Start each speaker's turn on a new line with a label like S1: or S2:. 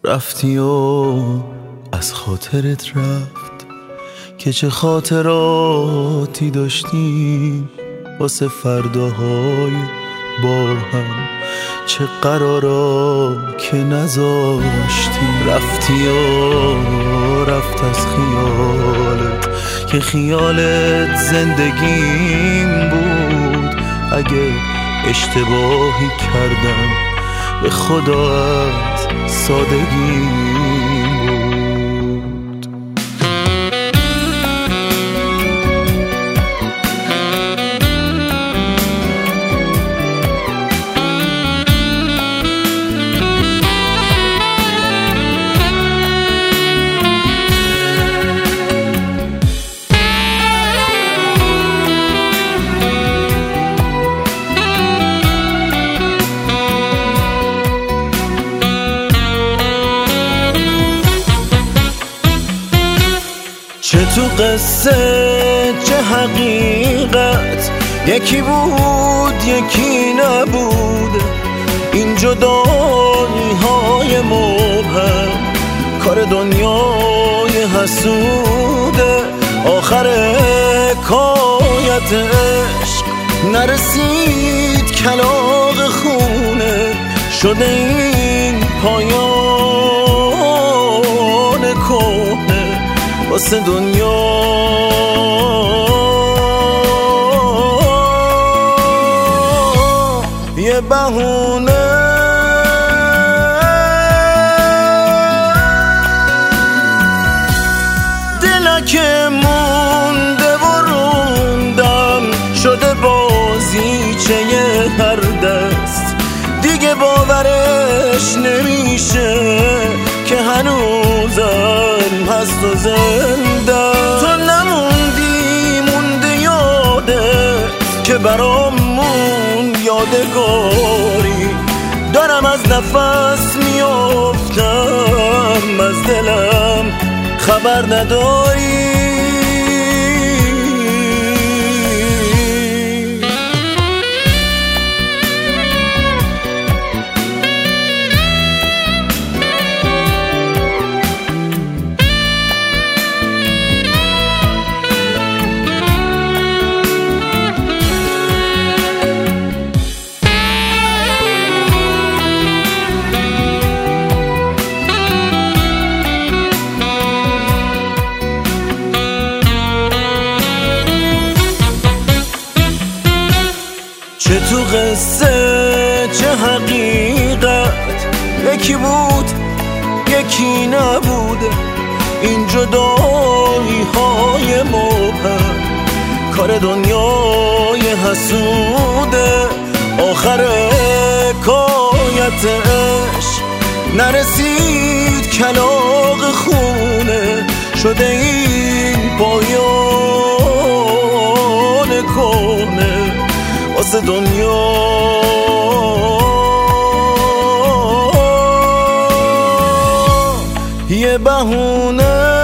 S1: رفتی و از خاطرت رفت که چه خاطراتی داشتیم واسه فرداهای با هم، چه قرارا که نذاشتیم. رفتی و رفت از خیالت که خیالت زندگیم بود. اگه اشتباهی کردم به خدا از سادگیم بود. چه تو قصه چه حقیقت، یکی بود یکی نبود. این جدایی های مبهم کار دنیای حسوده. آخر حکایت عشق نرسید کلاغ خونه، شده این پایان کهنه واسه دنیا. یه بهونه دلا که مونده و روندم شده بازیچه هر دست. دیگه باورش نمیشه که هنوزم هست و زنده. تو نموندی مونده یادت که برامون یادگاری. دارم از نفس میافتم از دلم خبر نداری. چه تو قصه چه حقیقت، یکی بود یکی نبوده. این جدایی های مبهم کار دنیای حسوده. آخر حکایت عشق نرسید کلاغ خونه، شده این پایان کهنه واسه دنیا. یه بهونه